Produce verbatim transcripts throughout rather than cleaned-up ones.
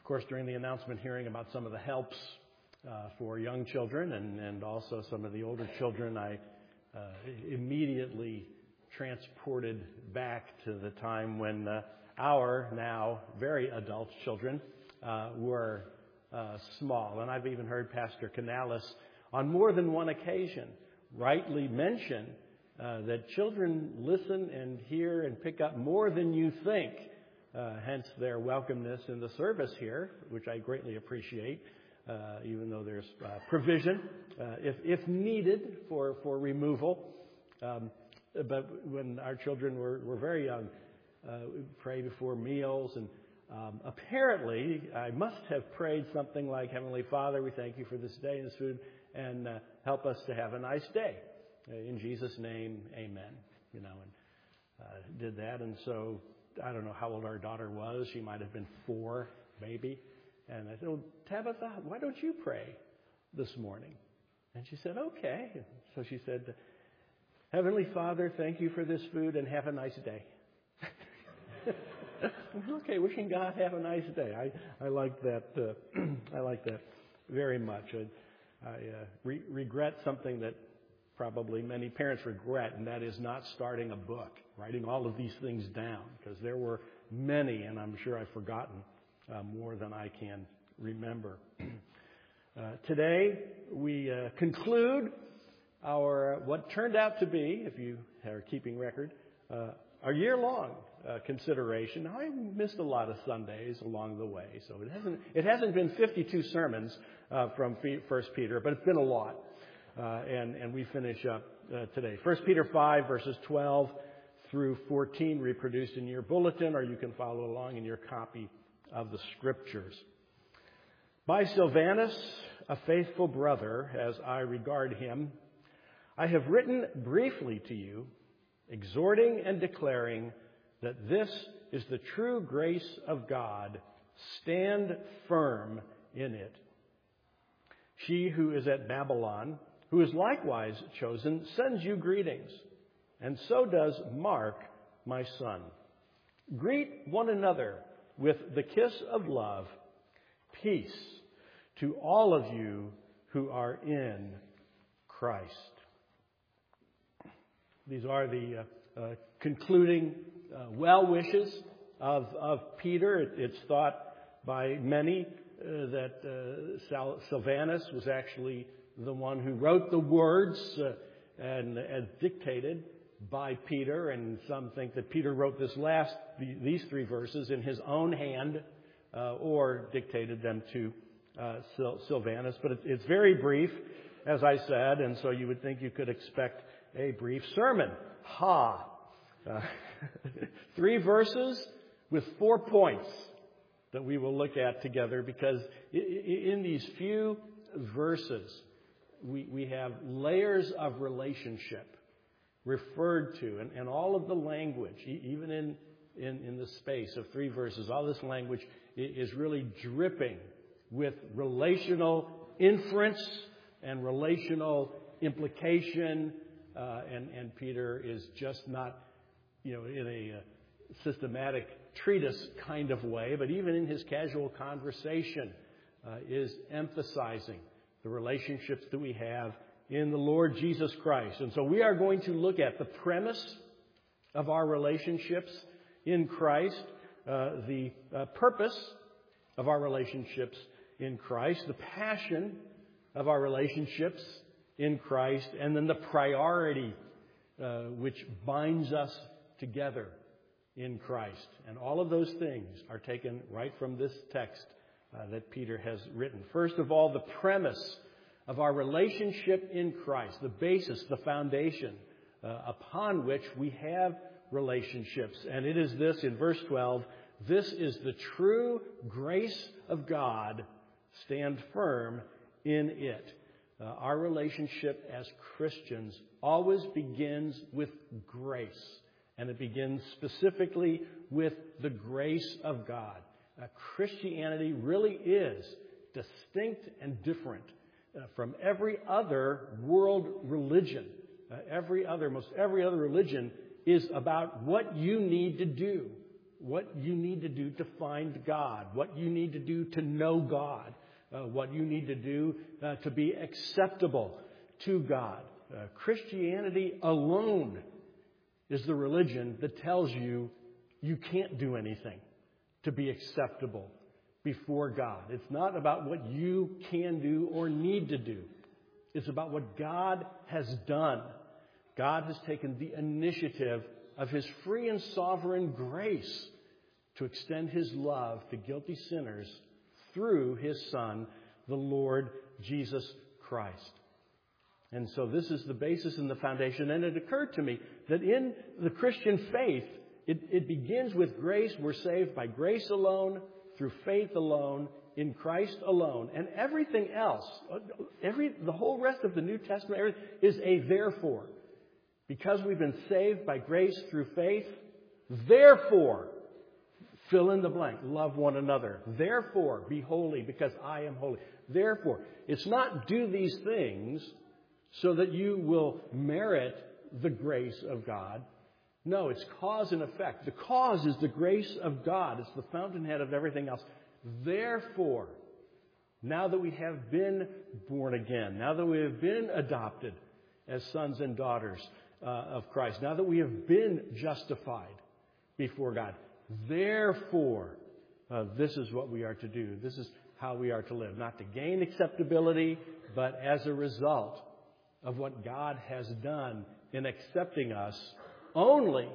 of course, during the announcement, hearing about some of the helps uh, for young children and, and also some of the older children, I uh, immediately transported back to the time when uh, our now very adult children uh, were uh, small. And I've even heard Pastor Canales on more than one occasion rightly mention uh, that children listen and hear and pick up more than you think. Uh, hence their welcomeness in the service here, which I greatly appreciate, uh, even though there's uh, provision, uh, if, if needed, for, for removal. Um, but when our children were, were very young, uh, we pray before meals. And um, apparently, I must have prayed something like, Heavenly Father, we thank you for this day and this food, and uh, help us to have a nice day. Uh, in Jesus' name, amen. You know, and uh, did that. And so I don't know how old our daughter was. She might have been four, maybe. And I said, well, Tabitha, why don't you pray this morning? And she said, okay. And so she said, Heavenly Father, thank you for this food and have a nice day. Okay, wishing God have a nice day. I, I like that. Uh, I like that very much. I, I uh, re- regret something that probably many parents regret, and that is not starting a book, writing all of these things down, because there were many, and I'm sure I've forgotten uh, more than I can remember. uh, today, we uh, conclude our, what turned out to be, if you are keeping record, uh, our year-long uh, consideration. Now, I missed a lot of Sundays along the way, so it hasn't, it hasn't been fifty-two sermons uh, from First Peter, but it's been a lot. Uh, and, and we finish up uh, today. First Peter five, verses twelve through fourteen, reproduced in your bulletin, or you can follow along in your copy of the Scriptures. By Silvanus, a faithful brother, as I regard him, I have written briefly to you, exhorting and declaring that this is the true grace of God. Stand firm in it. She who is at Babylon, who is likewise chosen, sends you greetings, and so does Mark, my son. Greet one another with the kiss of love. Peace to all of you who are in Christ. These are the uh, uh, concluding uh, well wishes of, of Peter. It, it's thought by many uh, that uh, Sal- Silvanus was actually the one who wrote the words uh, and as dictated by Peter, and some think that Peter wrote this last these three verses in his own hand uh, or dictated them to uh, Sil- Silvanus. But it, it's very brief, as I said, and so you would think you could expect a brief sermon. Ha! Uh, three verses with four points that we will look at together, because in these few verses, We, we have layers of relationship referred to, and, and all of the language, even in, in, in the space of three verses, all this language is really dripping with relational inference and relational implication, uh, and, and Peter is just not, you know, in a uh, systematic treatise kind of way, but even in his casual conversation uh, is emphasizing the relationships that we have in the Lord Jesus Christ. And so we are going to look at the premise of our relationships in Christ, uh, the uh, purpose of our relationships in Christ, the passion of our relationships in Christ, and then the priority uh, which binds us together in Christ. And all of those things are taken right from this text Uh, that Peter has written. First of all, the premise of our relationship in Christ, the basis, the foundation uh, upon which we have relationships. And it is this in verse twelve, this is the true grace of God. Stand firm in it. Uh, our relationship as Christians always begins with grace. And it begins specifically with the grace of God. Uh, Christianity really is distinct and different uh, from every other world religion. Uh, every other, most every other religion is about what you need to do, what you need to do to find God, what you need to do to know God, uh, what you need to do uh, to be acceptable to God. Uh, Christianity alone is the religion that tells you you can't do anything to be acceptable before God. It's not about what you can do or need to do. It's about what God has done. God has taken the initiative of His free and sovereign grace to extend His love to guilty sinners through His Son, the Lord Jesus Christ. And so this is the basis and the foundation. And it occurred to me that in the Christian faith, it, it begins with grace. We're saved by grace alone, through faith alone, in Christ alone. And everything else, every the whole rest of the New Testament everything is a therefore. Because we've been saved by grace through faith, therefore, fill in the blank, love one another. Therefore, be holy because I am holy. Therefore, it's not do these things so that you will merit the grace of God. No, it's cause and effect. The cause is the grace of God. It's the fountainhead of everything else. Therefore, now that we have been born again, now that we have been adopted as sons and daughters uh, of Christ, now that we have been justified before God, therefore, uh, this is what we are to do. This is how we are to live. Not to gain acceptability, but as a result of what God has done in accepting us only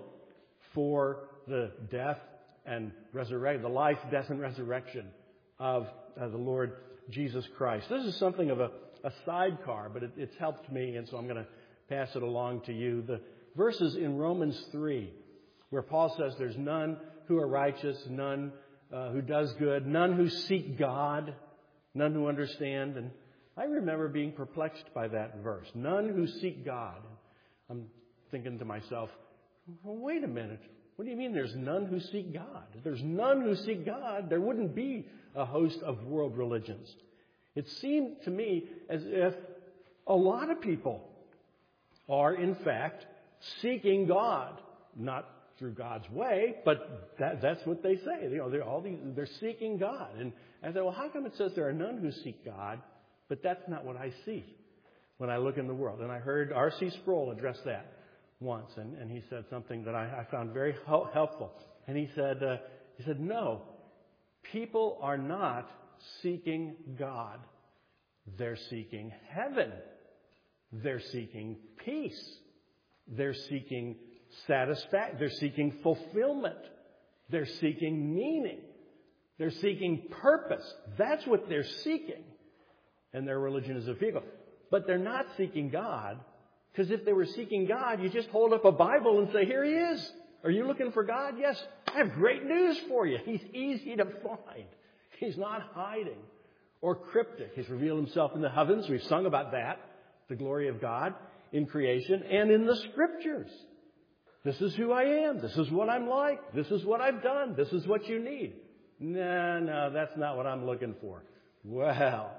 for the death and resurrection, the life, death, and resurrection of uh, the Lord Jesus Christ. This is something of a, a sidecar, but it, it's helped me, and so I'm going to pass it along to you. The verses in Romans three, where Paul says there's none who are righteous, none uh, who does good, none who seek God, none who understand. And I remember being perplexed by that verse. None who seek God. I'm thinking to myself, well, wait a minute. What do you mean there's none who seek God? If there's none who seek God, there wouldn't be a host of world religions. It seemed to me as if a lot of people are, in fact, seeking God. Not through God's way, but that, that's what they say. You know, they're all these, they're seeking God. And I thought, well, how come it says there are none who seek God? But that's not what I see when I look in the world. And I heard R C Sproul address that once, and, and he said something that I, I found very hel- helpful. And he said, uh, he said, no, people are not seeking God. They're seeking heaven. They're seeking peace. They're seeking satisfaction. They're seeking fulfillment. They're seeking meaning. They're seeking purpose. That's what they're seeking. And their religion is a vehicle. But they're not seeking God, because if they were seeking God, you just hold up a Bible and say, here He is. Are you looking for God? Yes. I have great news for you. He's easy to find. He's not hiding or cryptic. He's revealed Himself in the heavens. We've sung about that, the glory of God in creation and in the Scriptures. This is who I am. This is what I'm like. This is what I've done. This is what you need. No, no, that's not what I'm looking for. Well,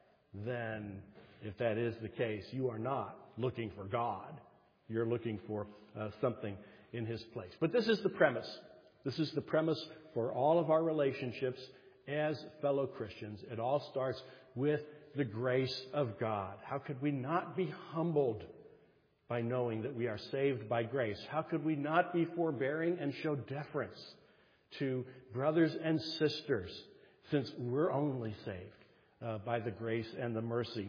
then if that is the case, you are not looking for God. You're looking for uh, something in His place. But this is the premise. This is the premise for all of our relationships as fellow Christians. It all starts with the grace of God. How could we not be humbled by knowing that we are saved by grace? How could we not be forbearing and show deference to brothers and sisters, since we're only saved uh, by the grace and the mercy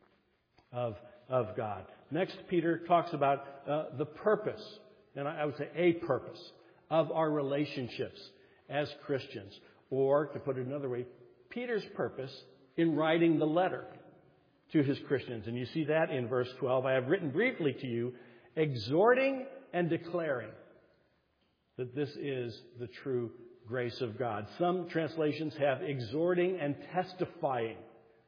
of, of God? Next, Peter talks about uh, the purpose, and I would say a purpose, of our relationships as Christians. Or, to put it another way, Peter's purpose in writing the letter to his Christians. And you see that in verse twelve. I have written briefly to you, exhorting and declaring that this is the true grace of God. Some translations have exhorting and testifying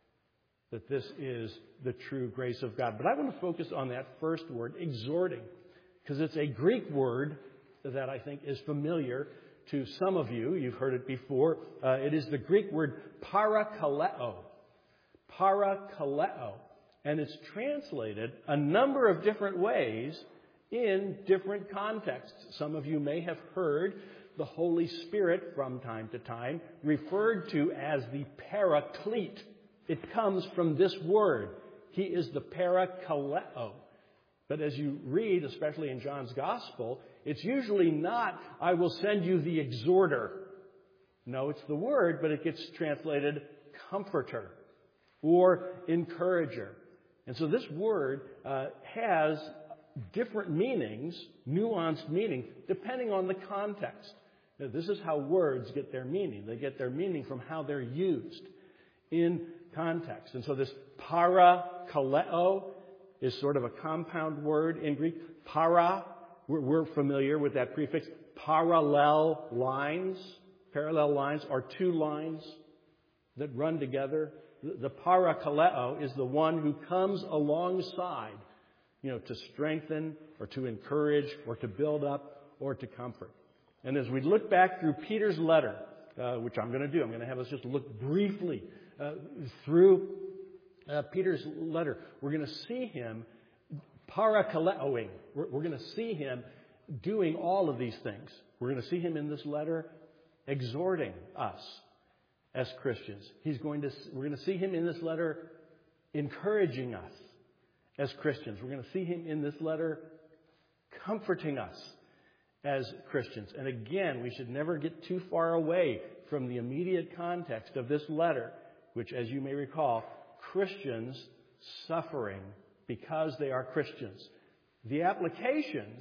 that this is the true grace of God. But I want to focus on that first word, exhorting, because it's a Greek word that I think is familiar to some of you. You've heard it before. Uh, it is the Greek word parakaleo. Parakaleo. And it's translated a number of different ways in different contexts. Some of you may have heard the Holy Spirit from time to time, referred to as the Paraclete. It comes from this word. He is the Parakaleo. But as you read, especially in John's Gospel, it's usually not, I will send you the exhorter. No, it's the word, but it gets translated comforter or encourager. And so this word uh, has different meanings, nuanced meaning, depending on the context. Now, this is how words get their meaning. They get their meaning from how they're used in context. And so this parakaleo is sort of a compound word in Greek. Para, we're, we're familiar with that prefix. Parallel lines. Parallel lines are two lines that run together. The, the parakaleo is the one who comes alongside, you know, to strengthen or to encourage or to build up or to comfort. And as we look back through Peter's letter, uh, which I'm going to do, I'm going to have us just look briefly uh, through uh, Peter's letter. We're going to see him parakaleoing. We're, we're going to see him doing all of these things. We're going to see him in this letter exhorting us as Christians. He's going to. We're going to see him in this letter encouraging us as Christians. We're going to see him in this letter comforting us as Christians. And again, we should never get too far away from the immediate context of this letter, which, as you may recall, Christians suffering because they are Christians. The applications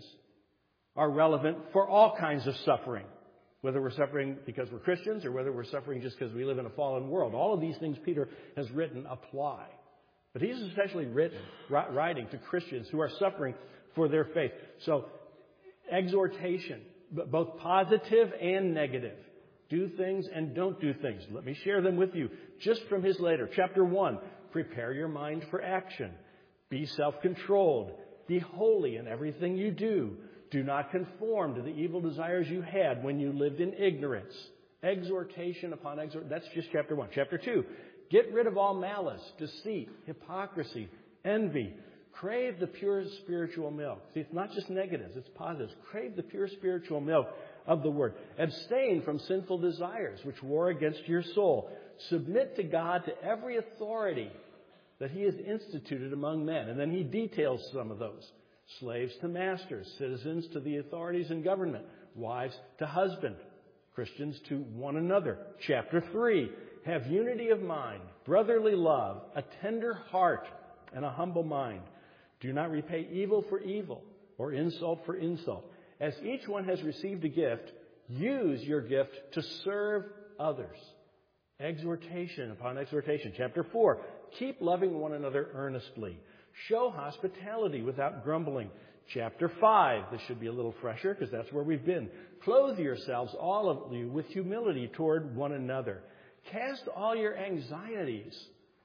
are relevant for all kinds of suffering, whether we're suffering because we're Christians or whether we're suffering just because we live in a fallen world. All of these things Peter has written apply. But he's especially written, writing to Christians who are suffering for their faith. So, exhortation, both positive and negative. Do things and don't do things. Let me share them with you just from his letter. Chapter one, prepare your mind for action. Be self-controlled. Be holy in everything you do. Do not conform to the evil desires you had when you lived in ignorance. Exhortation upon exhortation. That's just chapter one. Chapter two, get rid of all malice, deceit, hypocrisy, envy. Crave the pure spiritual milk. See, it's not just negatives, it's positives. Crave the pure spiritual milk of the Word. Abstain from sinful desires which war against your soul. Submit to God to every authority that He has instituted among men. And then He details some of those. Slaves to masters, citizens to the authorities in government, wives to husband, Christians to one another. Chapter three, have unity of mind, brotherly love, a tender heart, and a humble mind. Do not repay evil for evil or insult for insult. As each one has received a gift, use your gift to serve others. Exhortation upon exhortation. Chapter four, keep loving one another earnestly. Show hospitality without grumbling. Chapter five, this should be a little fresher because that's where we've been. Clothe yourselves, all of you, with humility toward one another. Cast all your anxieties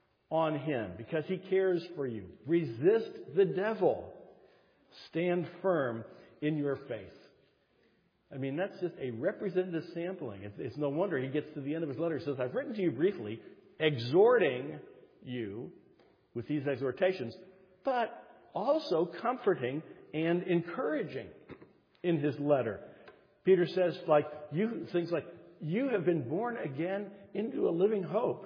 on Him because He cares for you. Resist the devil. Stand firm in your faith. I mean, that's just a representative sampling. It's, it's no wonder he gets to the end of his letter. He says, I've written to you briefly, exhorting you with these exhortations, but also comforting and encouraging in his letter. Peter says, like you, things like, you have been born again into a living hope.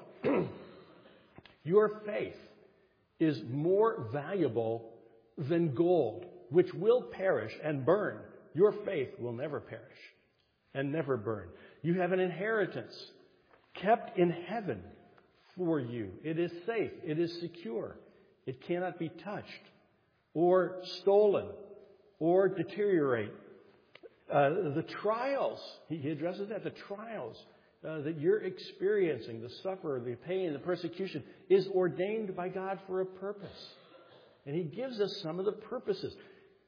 Your faith is more valuable than gold, which will perish and burn. Your faith will never perish and never burn. You have an inheritance kept in heaven for you. It is safe. It is secure. It cannot be touched or stolen or deteriorate. Uh, the trials, he addresses that, the trials uh, that you're experiencing, the suffer, the pain, the persecution, is ordained by God for a purpose. And He gives us some of the purposes.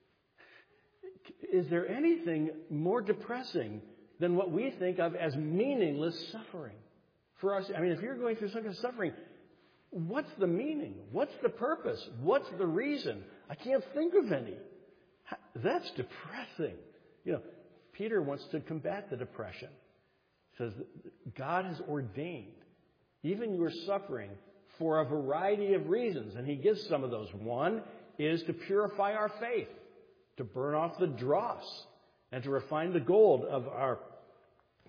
Is there anything more depressing than what we think of as meaningless suffering? For us, I mean, if you're going through some kind of suffering, what's the meaning? What's the purpose? What's the reason? I can't think of any. That's depressing. You know, Peter wants to combat the depression. He says God has droined even your suffering for a variety of reasons. And he gives some of those. One is to purify our faith, to burn off the dross, and to refine the gold of our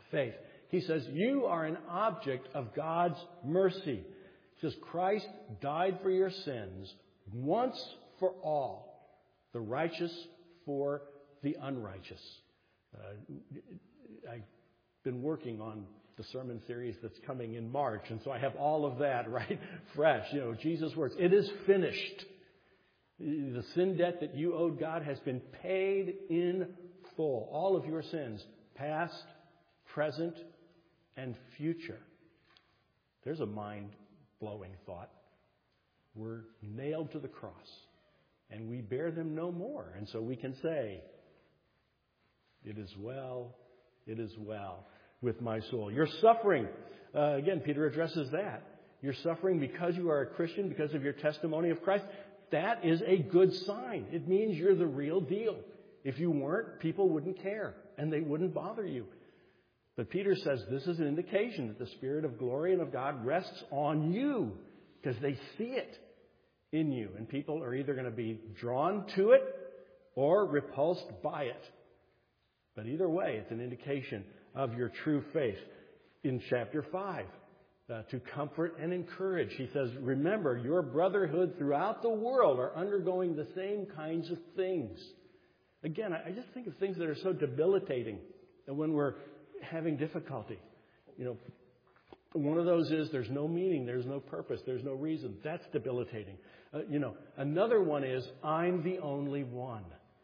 faith. He says, you are an object of God's mercy. He says, Christ died for your sins once for all, the righteous for the unrighteous. Uh, I've been working on the sermon series that's coming in March, and so I have all of that right fresh. You know, Jesus' words, it is finished. The sin debt that you owed God has been paid in full. All of your sins, past, present, and future. There's a mind-blowing thought. We're nailed to the cross, and we bear them no more. And so we can say, it is well, it is well with my soul. You're suffering. Uh, again, Peter addresses that. You're suffering because you are a Christian, because of your testimony of Christ. That is a good sign. It means you're the real deal. If you weren't, people wouldn't care, and they wouldn't bother you. But Peter says this is an indication that the Spirit of glory and of God rests on you, because they see it in you. And people are either going to be drawn to it or repulsed by it. But either way, it's an indication of your true faith. In chapter five, uh, to comfort and encourage, he says, remember, your brotherhood throughout the world are undergoing the same kinds of things. Again, I just think of things that are so debilitating when we're having difficulty. You know, one of those is there's no meaning, there's no purpose, there's no reason. That's debilitating. Uh, you know, another one is I'm the only one.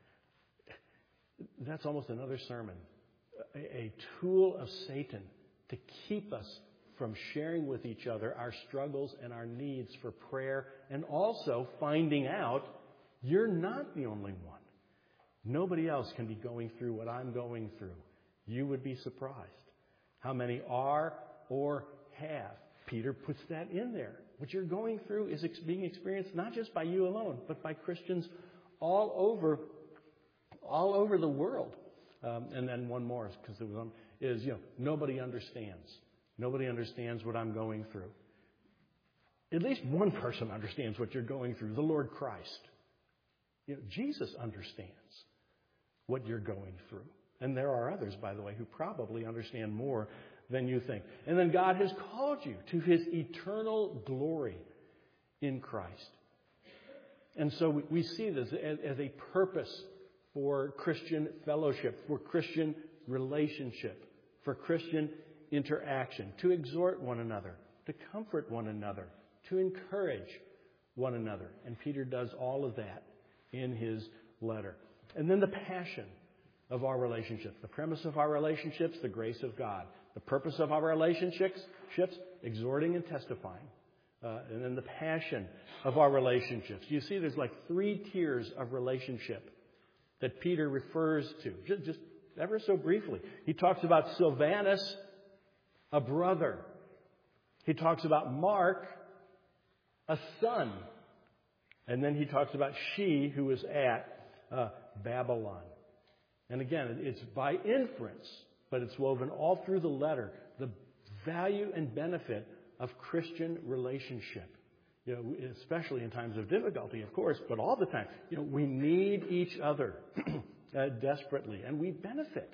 That's almost another sermon. A, a tool of Satan to keep us from sharing with each other our struggles and our needs for prayer, and also finding out you're not the only one. Nobody else can be going through what I'm going through. You would be surprised how many are or have. Peter puts that in there. What you're going through is being experienced not just by you alone, but by Christians all over, all over the world. Um, and then one more, because it was on, is you know nobody understands. Nobody understands what I'm going through. At least one person understands what you're going through: the Lord Christ. You know, Jesus understands what you're going through. And there are others, by the way, who probably understand more than you think. And then God has called you to His eternal glory in Christ. And so we see this as a purpose for Christian fellowship, for Christian relationship, for Christian interaction, to exhort one another, to comfort one another, to encourage one another. And Peter does all of that in his letter. And then the passion of our relationships. The premise of our relationships, the grace of God. The purpose of our relationships, exhorting and testifying. Uh, and then the passion of our relationships. You see, there's like three tiers of relationship that Peter refers to, just, just ever so briefly. He talks about Silvanus, a brother. He talks about Mark, a son. And then he talks about she who is at uh, Babylon. And again, it's by inference, but it's woven all through the letter, the value and benefit of Christian relationship. You know, especially in times of difficulty, of course, but all the time. You know, we need each other uh, desperately, and we benefit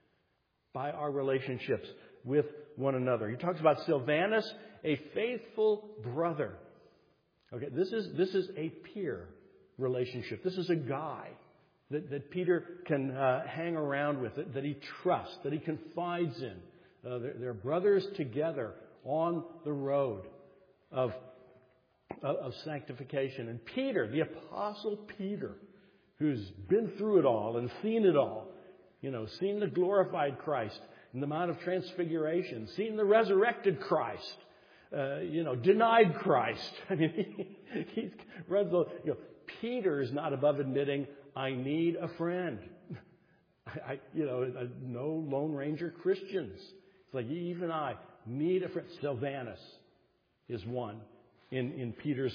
by our relationships with one another. He talks about Silvanus, a faithful brother. Okay, this is this is a peer relationship. This is a guy that, that Peter can uh, hang around with, that, that he trusts, that he confides in. Uh, they're, they're brothers together on the road of, of, of sanctification. And Peter, the Apostle Peter, who's been through it all and seen it all, you know, seen the glorified Christ in the Mount of Transfiguration, seen the resurrected Christ, uh, you know, denied Christ. I mean, he, he's read the, you know, Peter is not above admitting, I need a friend. I, you know, no Lone Ranger Christians. It's like even I need a friend. Silvanus is one in, in Peter's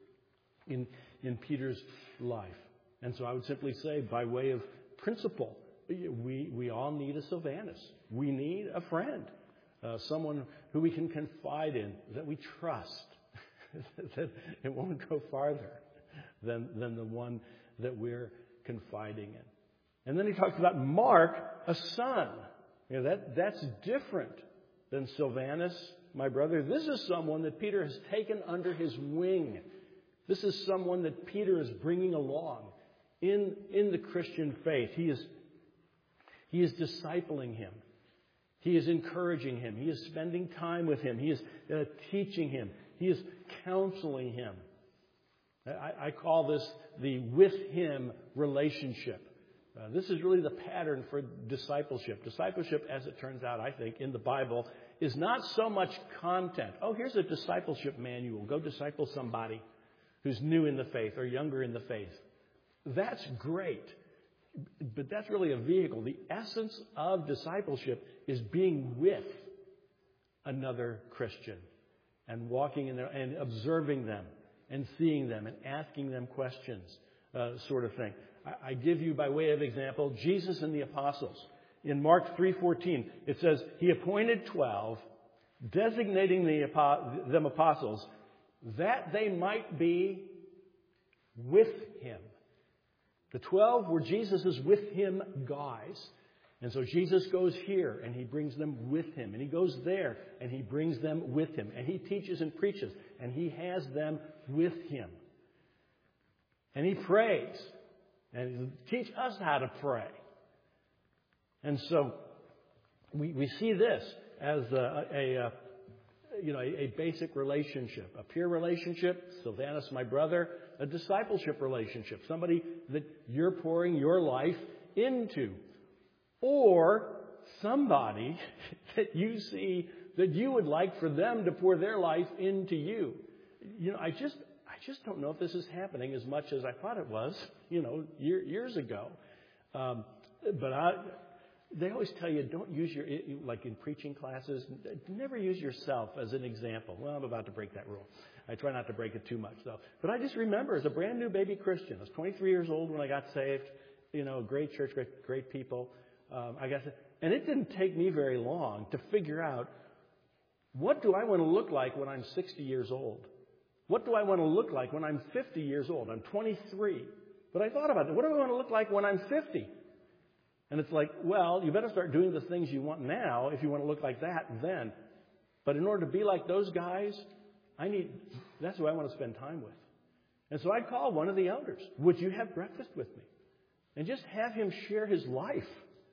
in in Peter's life. And so I would simply say, by way of principle, we we all need a Silvanus. We need a friend, uh, someone who we can confide in, that we trust, that it won't go farther than than the one that we're confiding in. And then he talks about Mark, a son. You know, that, that's different than Silvanus, my brother. This is someone that Peter has taken under his wing. This is someone that Peter is bringing along in, in the Christian faith. He is, he is discipling him. He is encouraging him. He is spending time with him. He is uh, teaching him. He is counseling him. I, I call this the with him relationship. Uh, this is really the pattern for discipleship. Discipleship, as it turns out, I think, in the Bible, is not so much content. Oh, here's a discipleship manual. Go disciple somebody who's new in the faith or younger in the faith. That's great. But that's really a vehicle. The essence of discipleship is being with another Christian and walking in there and observing them and seeing them and asking them questions, uh, sort of thing. I, I give you by way of example, Jesus and the apostles. In Mark three fourteen, it says, He appointed twelve, designating the, them apostles, that they might be with Him. The twelve were Jesus' with Him guys. And so Jesus goes here and He brings them with Him. And He goes there and He brings them with Him. And He teaches and preaches and He has them with Him. And He prays. And He teaches us how to pray. And so we, we see this as a, a, a you know, a, a basic relationship, a peer relationship, Silvanus, my brother, a discipleship relationship, somebody that you're pouring your life into, or somebody that you see that you would like for them to pour their life into you. You know, I just, I just don't know if this is happening as much as I thought it was, you know, year, years ago. Um, but I. They always tell you, don't use your, like in preaching classes, never use yourself as an example. Well, I'm about to break that rule. I try not to break it too much, though. But I just remember as a brand new baby Christian, I was twenty-three years old when I got saved. You know, great church, great, great people. Um, I got, and it didn't take me very long to figure out, what do I want to look like when I'm sixty years old? What do I want to look like when I'm fifty years old? I'm twenty-three. But I thought about it. What do I want to look like when I'm fifty? And it's like, well, you better start doing the things you want now if you want to look like that then. But in order to be like those guys, I need, that's who I want to spend time with. And so I'd call one of the elders. Would you have breakfast with me? And just have him share his life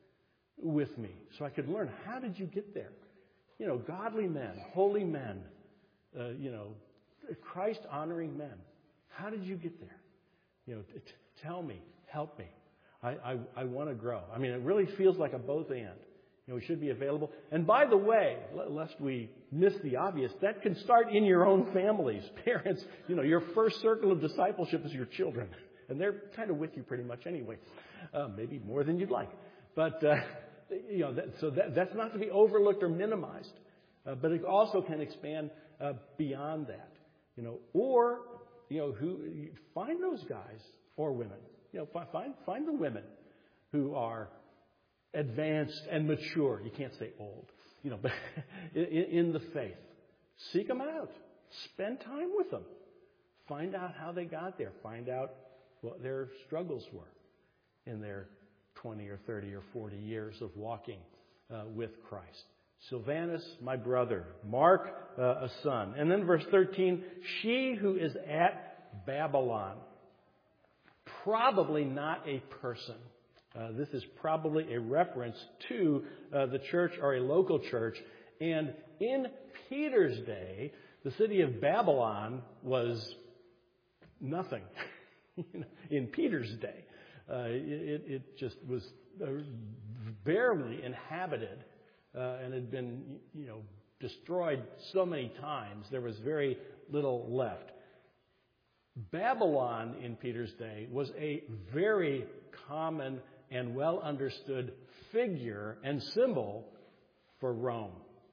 with me so I could learn, how did you get there? You know, godly men, holy men, uh, you know, Christ-honoring men. How did you get there? You know, t- tell me, help me. I, I, I want to grow. I mean, it really feels like a both and. You know, we should be available. And by the way, lest we miss the obvious, that can start in your own families. Parents, you know, your first circle of discipleship is your children. And they're kind of with you pretty much anyway. Uh, maybe more than you'd like. But, uh, you know, that, so that, that's not to be overlooked or minimized. Uh, but it also can expand uh, beyond that. You know, or, you know, who find those guys or women. You know, find find the women who are advanced and mature. You can't say old, you know, but in, in the faith. Seek them out. Spend time with them. Find out how they got there. Find out what their struggles were in their twenty or thirty or forty years of walking uh, with Christ. Silvanus, my brother. Mark, uh, a son. And then verse thirteen, she who is at Babylon. Probably not a person. Uh, this is probably a reference to uh, the church or a local church. And in Peter's day, the city of Babylon was nothing. In Peter's day, uh, it, it just was barely inhabited uh, and had been, you know, destroyed so many times. There was very little left. Babylon in Peter's day was a very common and well understood figure and symbol for Rome.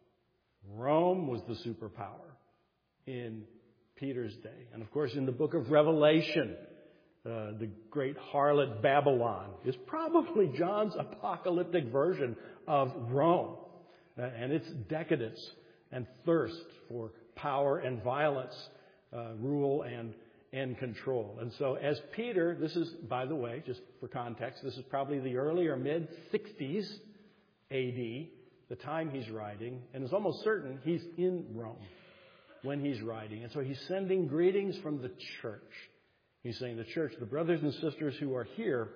Rome was the superpower in Peter's day. And of course, in the book of Revelation, uh, the great harlot Babylon is probably John's apocalyptic version of Rome uh, and its decadence and thirst for power and violence, uh, rule and and control. And so as Peter, this is, by the way, just for context, this is probably the early or mid-sixties A D. the time he's writing, and it's almost certain he's in Rome when he's writing. And so he's sending greetings from the church. He's saying the church, the brothers and sisters who are here,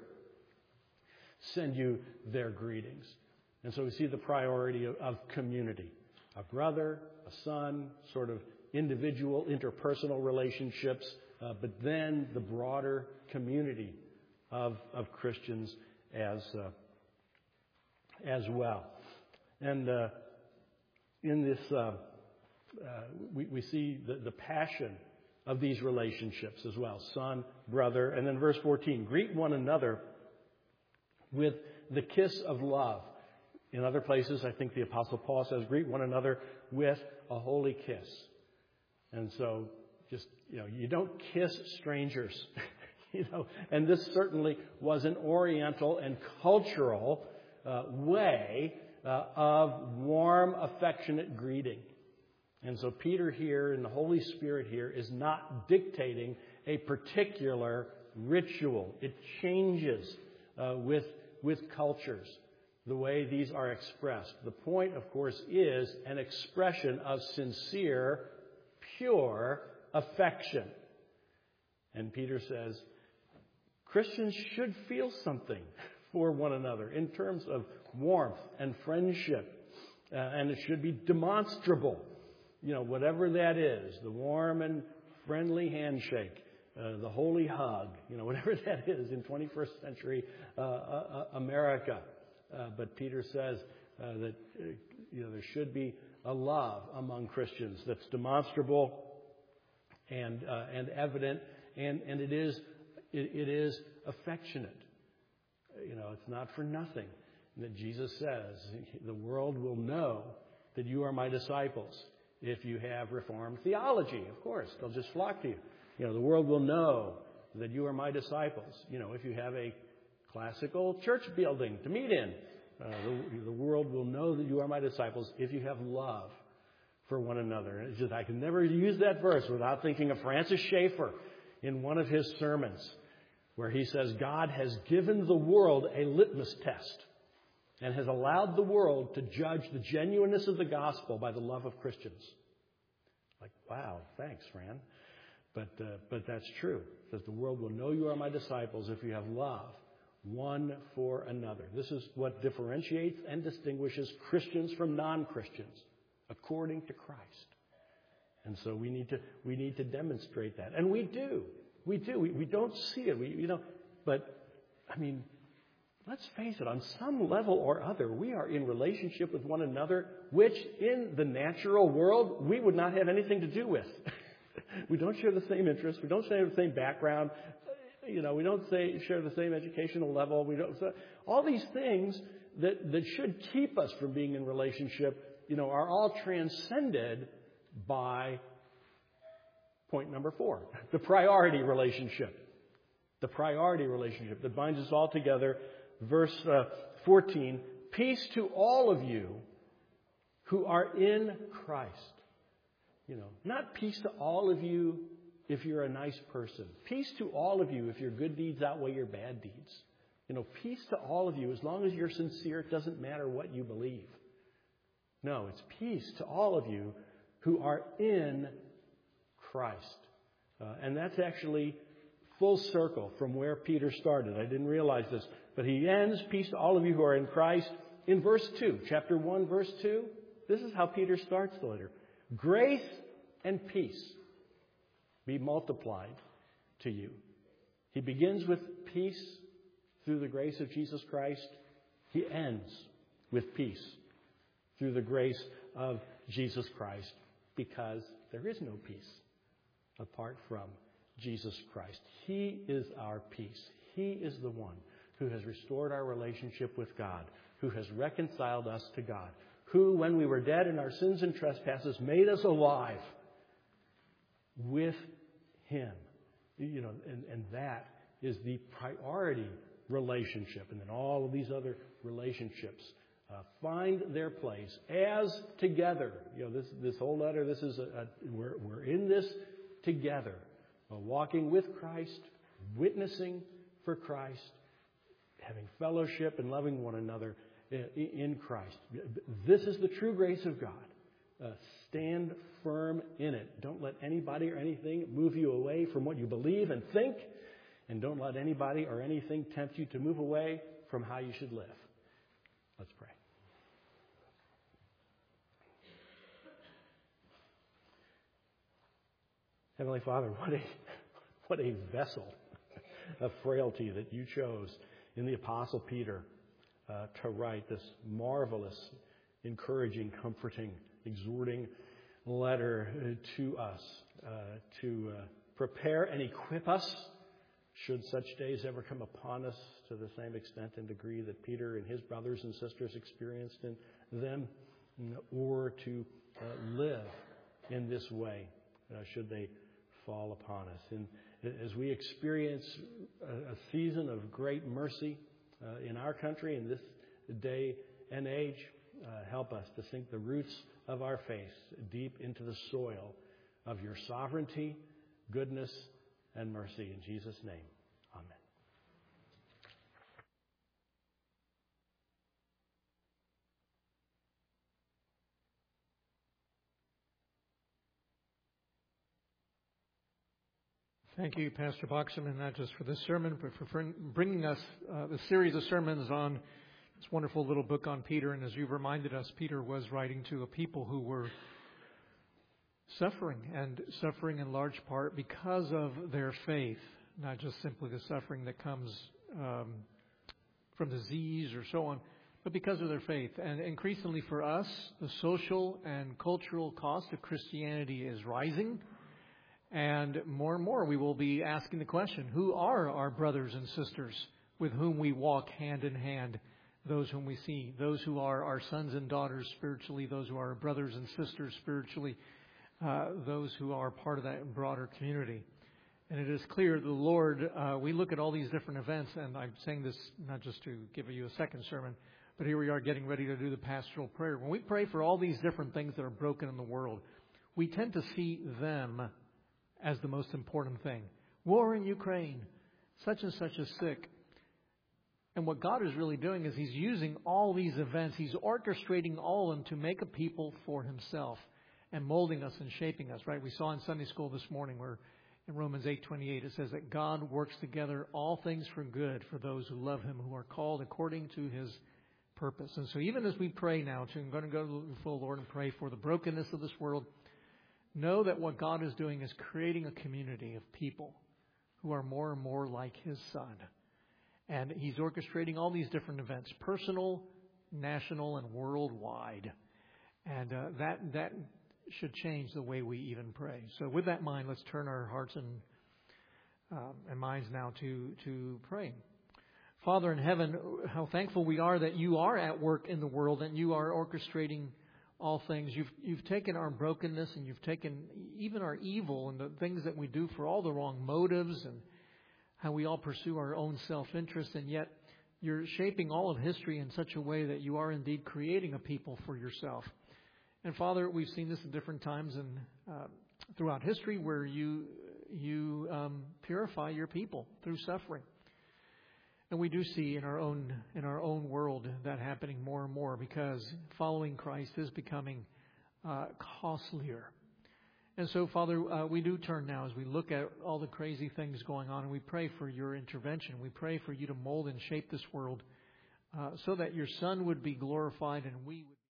send you their greetings. And so we see the priority of, of community. A brother, a son, sort of individual, interpersonal relationships, uh, but then the broader community of, of Christians as, uh, as well. And uh, in this, uh, uh, we, we see the, the passion of these relationships as well. Son, brother, and then verse fourteen, greet one another with the kiss of love. In other places, I think the Apostle Paul says, greet one another with a holy kiss. And so, just, you know, you don't kiss strangers, you know, and this certainly was an Oriental and cultural uh, way uh, of warm, affectionate greeting. And so Peter here and the Holy Spirit here is not dictating a particular ritual. It changes uh, with, with cultures, the way these are expressed. The point, of course, is an expression of sincere, pure affection. And Peter says, Christians should feel something for one another in terms of warmth and friendship. Uh, and it should be demonstrable. You know, whatever that is, the warm and friendly handshake, uh, the holy hug, you know, whatever that is in twenty-first century uh, uh, America. Uh, but Peter says uh, that, uh, you know, there should be a love among Christians that's demonstrable and uh, and evident, and, and it is it, it is affectionate. You know, it's not for nothing that Jesus says, the world will know that you are my disciples. If you have Reformed theology, of course, they'll just flock to you. You know, the world will know that you are my disciples. You know, if you have a classical church building to meet in, uh, the, the world will know that you are my disciples if you have love for one another. And it's just, I can never use that verse without thinking of Francis Schaeffer in one of his sermons, where he says, God has given the world a litmus test and has allowed the world to judge the genuineness of the gospel by the love of Christians. Like, wow, thanks, Fran. But uh, but that's true. It says the world will know you are my disciples if you have love one for another. This is what differentiates and distinguishes Christians from non-Christians, according to Christ. And so we need to we need to demonstrate that, and we do. We do. We, we don't see it. We you know, but I mean. Let's face it, on some level or other, we are in relationship with one another, which in the natural world, we would not have anything to do with. We don't share the same interests. We don't share the same background. You know, we don't say, share the same educational level. We don't. So all these things that, that should keep us from being in relationship, you know, are all transcended by point number four, the priority relationship. The priority relationship that binds us all together. Verse uh, fourteen, peace to all of you who are in Christ. You know, not peace to all of you if you're a nice person. Peace to all of you if your good deeds outweigh your bad deeds. You know, peace to all of you as long as you're sincere. It doesn't matter what you believe. No, it's peace to all of you who are in Christ. Uh, and that's actually full circle from where Peter started. I didn't realize this. But he ends, peace to all of you who are in Christ, in verse two. Chapter one, verse two. This is how Peter starts the letter. Grace and peace be multiplied to you. He begins with peace through the grace of Jesus Christ. He ends with peace through the grace of Jesus Christ, because there is no peace apart from Jesus Christ. He is our peace. He is the one who has restored our relationship with God, who has reconciled us to God, who, when we were dead in our sins and trespasses, made us alive with Him. You know, and, and that is the priority relationship. And then all of these other relationships uh, find their place as together. You know, this this whole letter, this is a, a we're we're in this together, uh, walking with Christ, witnessing for Christ, having fellowship and loving one another in Christ. This is the true grace of God. Uh, stand firm in it. Don't let anybody or anything move you away from what you believe and think, and don't let anybody or anything tempt you to move away from how you should live. Let's pray. Heavenly Father, what a what a vessel of frailty that you chose in the Apostle Peter uh, to write this marvelous, encouraging, comforting, exhorting letter to us uh, to uh, prepare and equip us should such days ever come upon us to the same extent and degree that Peter and his brothers and sisters experienced in them, or to uh, live in this way uh, should they fall upon us. And as we experience a, a season of great mercy uh, in our country in this day and age, uh, help us to sink the roots of our faith deep into the soil of your sovereignty, goodness, and mercy. In Jesus' name, amen. Thank you, Pastor Boxerman, not just for this sermon, but for bringing us uh, the series of sermons on this wonderful little book on Peter. And as you reminded us, Peter was writing to a people who were suffering, and suffering in large part because of their faith, not just simply the suffering that comes um, from disease or so on, but because of their faith. And increasingly for us, the social and cultural cost of Christianity is rising. And more and more we will be asking the question, who are our brothers and sisters with whom we walk hand in hand, those whom we see, those who are our sons and daughters spiritually, those who are our brothers and sisters spiritually, uh, those who are part of that broader community. And it is clear the Lord, uh, we look at all these different events, and I'm saying this not just to give you a second sermon, but here we are getting ready to do the pastoral prayer. When we pray for all these different things that are broken in the world, we tend to see them as the most important thing. War in Ukraine, such and such is sick. And what God is really doing is He's using all these events, He's orchestrating all of them to make a people for Himself and molding us and shaping us, right? We saw in Sunday school this morning where in Romans eight twenty-eight it says that God works together all things for good for those who love Him, who are called according to His purpose. And so even as we pray now, I'm going to go before the Lord and pray for the brokenness of this world, know that what God is doing is creating a community of people who are more and more like His Son. And He's orchestrating all these different events, personal, national, and worldwide. And uh, that that should change the way we even pray. So with that in mind, let's turn our hearts and, um, and minds now to, to praying. Father in heaven, how thankful we are that You are at work in the world and You are orchestrating all things. You've you've taken our brokenness and You've taken even our evil and the things that we do for all the wrong motives and how we all pursue our own self-interest, and yet You're shaping all of history in such a way that You are indeed creating a people for Yourself. And Father, we've seen this at different times and uh, throughout history where You you um, purify Your people through suffering. And we do see in our own in our own world that happening more and more because following Christ is becoming uh, costlier. And so, Father, uh, we do turn now as we look at all the crazy things going on, and we pray for Your intervention. We pray for You to mold and shape this world uh, so that Your Son would be glorified and we would